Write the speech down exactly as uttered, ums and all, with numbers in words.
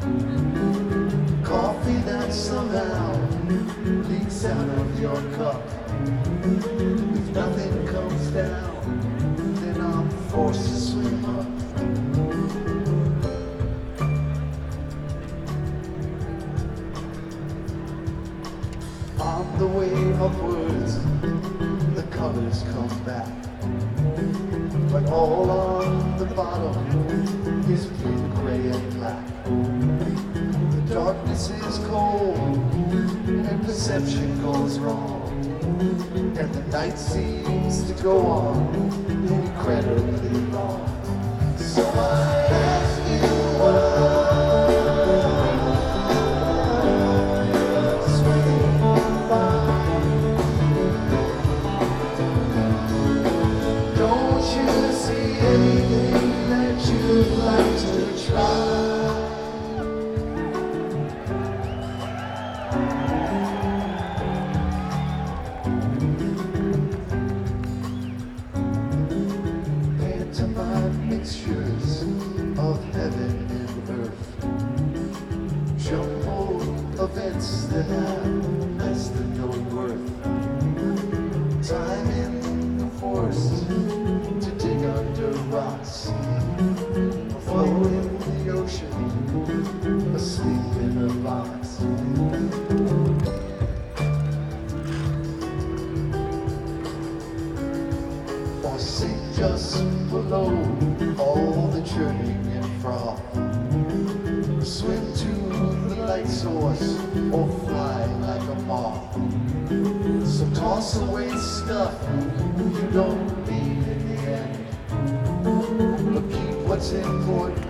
Coffee that somehow leaks out of your cup. If nothing comes down, then I'm forced to swim up. On the way upwards, the colors come back. But all on the bottom is blue, gray, and black. The darkness is cold, and perception goes wrong. And the night seems to go on incredibly long. So I ask you what anything that you'd like to try. Pantomime mixtures of heaven and earth, jumbled events that have less than no worth. Time in the forest to dig under rocks, afloat in the ocean, asleep in a box. Or sink just below all the churning and froth. Swim to the light source or fly like a moth. So toss away stuff you don't need in the end, but keep what's important